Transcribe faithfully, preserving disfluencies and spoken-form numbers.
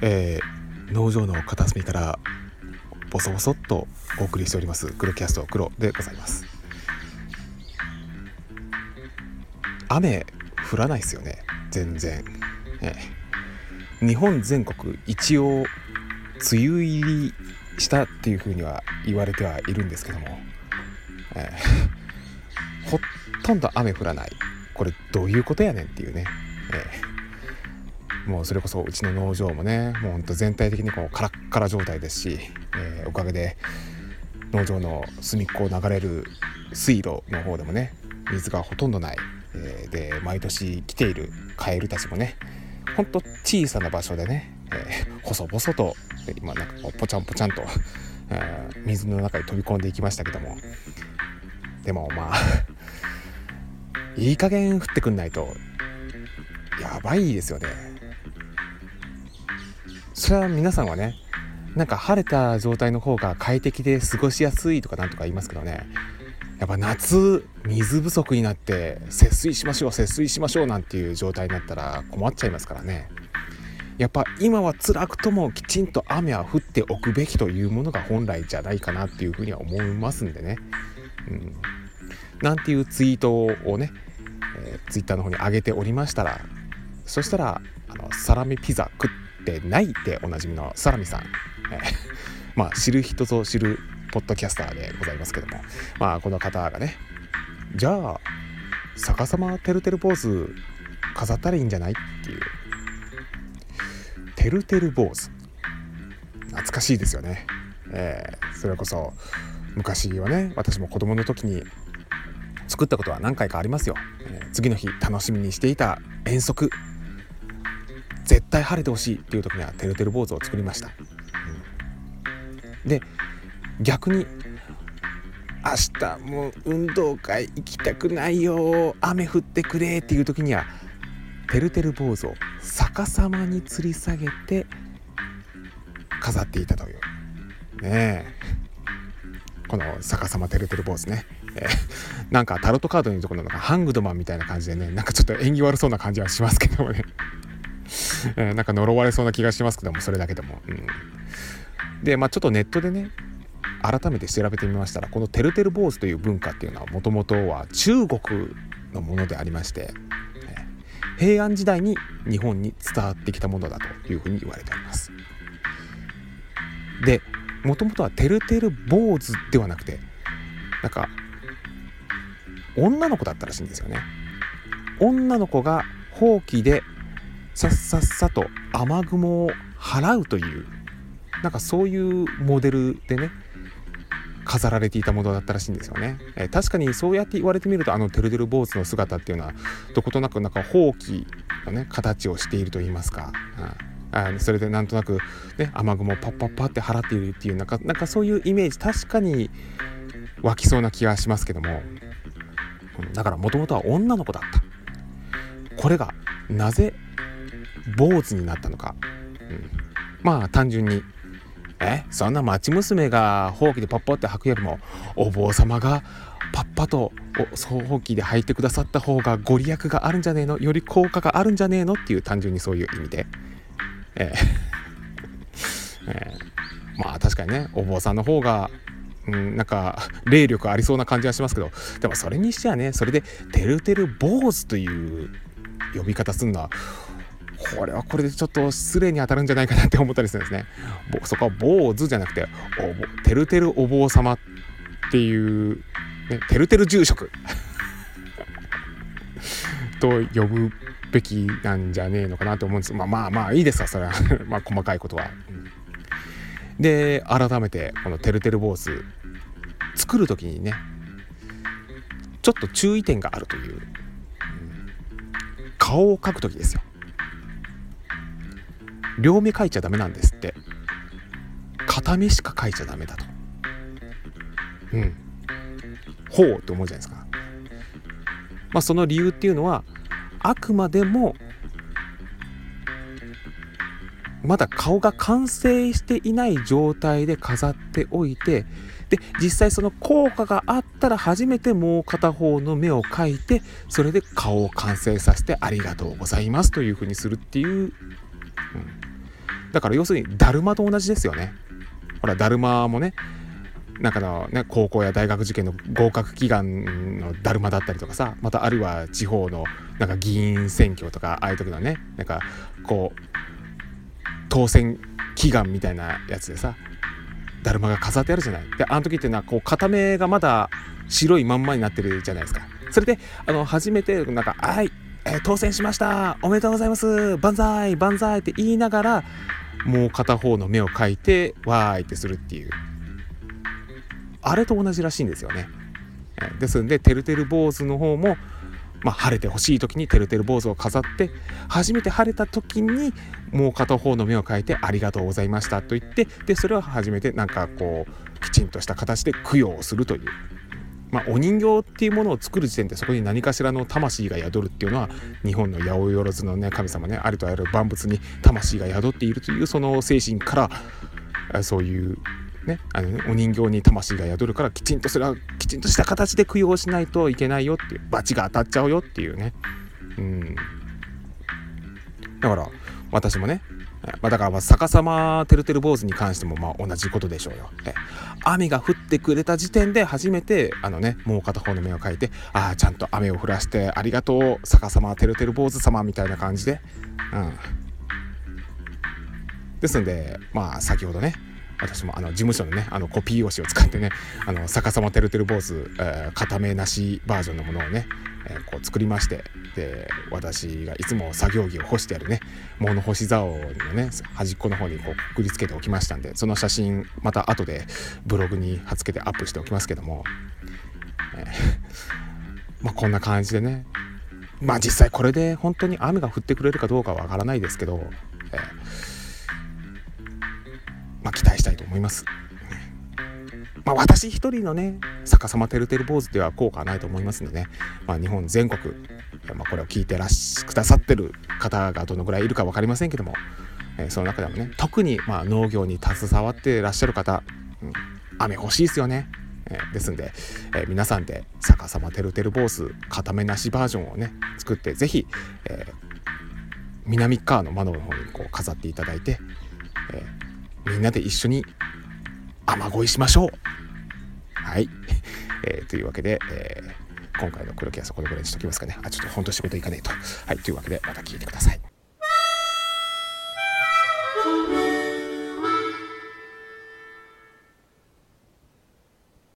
えー、農場の片隅からボソボソっとお送りしております黒キャスト黒でございます。雨降らないですよね全然、えー、日本全国一応梅雨入りしたっていう風には言われてはいるんですけども、えー、ほとんど雨降らない。これどういうことやねんっていうね、えー、もうそれこそうちの農場もねもうほんと全体的にこうカラッカラ状態ですし、えー、おかげで農場の隅っこを流れる水路の方でもね水がほとんどない、えー、で毎年来ているカエルたちもねほんと小さな場所でね、えー、細々と今なんかこうポチャンポチャンと、えー、水の中に飛び込んでいきましたけども、でもまあいい加減降ってくんないとやばいですよね。それは皆さんはねなんか晴れた状態の方が快適で過ごしやすいとかなんとか言いますけどね、やっぱ夏水不足になって節水しましょう節水しましょうなんていう状態になったら困っちゃいますからね。やっぱ今は辛くともきちんと雨は降っておくべきというものが本来じゃないかなっていうふうには思いますんでね、うん、なんていうツイートをね、えー、ツイッターの方に上げておりましたら、そしたらあのサラミピザ食ってないでおなじみのサラミさん、えー、まあ知る人ぞ知るポッドキャスターでございますけども、まあこの方がねじゃあ逆さまてるてる坊主飾ったらいいんじゃないっていうてるてる坊主懐かしいですよね、えー、それこそ昔はね私も子供の時に作ったことは何回かありますよ、えー、次の日楽しみにしていた遠足絶対晴れてほしいっていう時にはてるてる坊主を作りました、うん、で逆に明日もう運動会行きたくないよ雨降ってくれっていう時にはてるてる坊主を逆さまに吊り下げて飾っていたというねえこの逆さまてるてる坊主ね、えー、なんかタロットカードにところのハングドマンみたいな感じでねなんかちょっと縁起悪そうな感じはしますけどもね、えー、なんか呪われそうな気がしますけどもそれだけでも、うん、でまあちょっとネットでね改めて調べてみましたらこのてるてる坊主という文化っていうのはもともとは中国のものでありまして、平安時代に日本に伝わってきたものだというふうに言われております。でもともとはてるてる坊主ではなくてなんか女の子だったらしいんですよね。女の子がほうきでさっさっさと雨雲を払うというなんかそういうモデルでね飾られていたものだったらしいんですよね、えー、確かにそうやって言われてみるとあのてるてる坊主の姿っていうのはどことなくなんかほうきのね形をしていると言いますか、うん、あそれでなんとなくね雨雲をパッパッパって払っているっていうなんかなんかそういうイメージ確かに湧きそうな気がしますけども、うん、だからもともとは女の子だった。これがなぜ坊主になったのか、うん、まあ単純にえそんな町娘がほうきでパッパって履くよりもお坊様がパッパとほうきで履いてくださった方がご利益があるんじゃねえのより効果があるんじゃねえのっていう単純にそういう意味で、えーえー、まあ確かにねお坊さんの方が、うん、なんか霊力ありそうな感じはしますけどでもそれにしてはねそれでてるてる坊主という呼び方するのはこれはこれでちょっと失礼に当たるんじゃないかなって思ったりするんですね。そこは坊主じゃなくておてるてるお坊様っていう、ね、てるてる住職と呼ぶべきなんじゃねえのかなと思うんです。まあまあまあいいですわそれはまあ細かいことは、うん、で改めてこのてるてる坊主作る時にねちょっと注意点があるという、うん、顔を描く時ですよ。両目描いちゃダメなんですって。片目しか描いちゃダメだと。うん。ほうって思うじゃないですか。まあその理由っていうのはあくまでもまだ顔が完成していない状態で飾っておいて、で実際その効果があったら初めてもう片方の目を描いてそれで顔を完成させてありがとうございますというふうにするっていう、うん、 だから要するにだるまと同じですよね。ほらだるまもね、なんかのね、高校や大学受験の合格祈願のだるまだったりとかさ、またあるいは地方のなんか議員選挙とか、ああいう時のね、なんかこう当選祈願みたいなやつでさ、だるまが飾ってあるじゃない。であの時っていうのはこう片目がまだ白いまんまになってるじゃないですか。それであの初めてなんかはい、えー、当選しましたおめでとうございます万歳万歳って言いながら、もう片方の目を描いてわーいってするっていう、あれと同じらしいんですよね。ですんでてるてる坊主の方も、まあ、晴れてほしい時にてるてる坊主を飾って、初めて晴れた時にもう片方の目を描いてありがとうございましたと言って、でそれを初めてなんかこうきちんとした形で供養をするという、まあ、お人形っていうものを作る時点でそこに何かしらの魂が宿るっていうのは、日本の八百万のね神様ね、ありとあらゆる万物に魂が宿っているというその精神から、そういうね、あのねお人形に魂が宿るから、きちんとそれはきちんとした形で供養しないといけないよっていう、罰が当たっちゃうよっていうね。うんだから私もね、まあ、だからまあ逆さまてるてる坊主に関してもまあ同じことでしょうよ。雨が降ってくれた時点で初めてあのね、もう片方の目を描いて、ああちゃんと雨を降らしてありがとう逆さまてるてる坊主様みたいな感じで、うんですんで、まあ先ほどね、私もあの事務所のねあのコピー用紙を使ってね、あの逆さまてるてる坊主、えー、片目なしバージョンのものをね、えー、こう作りまして、で私がいつも作業着を干してあるね物干し竿のね端っこの方にこうくくりつけておきましたんで、その写真また後でブログに貼っつけてアップしておきますけども、えー、まあこんな感じでね、まあ実際これで本当に雨が降ってくれるかどうかはわからないですけど、えーまあ、期待したいと思います。まあ、私一人のね逆さまてるてる坊主では効果はないと思いますのでね、まあ、日本全国、まあ、これを聞いてらっしくださってる方がどのぐらいいるか分かりませんけども、えー、その中でもね特にまあ農業に携わってらっしゃる方、うん、雨欲しいですよね。えー、ですんで、えー、皆さんで逆さまてるてる坊主片目なしバージョンをね作って、ぜひ、えー、南側の窓の方にこう飾っていただいて、えー、みんなで一緒に雨乞いしましょう。はい、えー、というわけで、えー、今回の黒木はそこのぐらいにしときますかね。あちょっと本当仕事行かねえと。はい、というわけでまた聞いてください。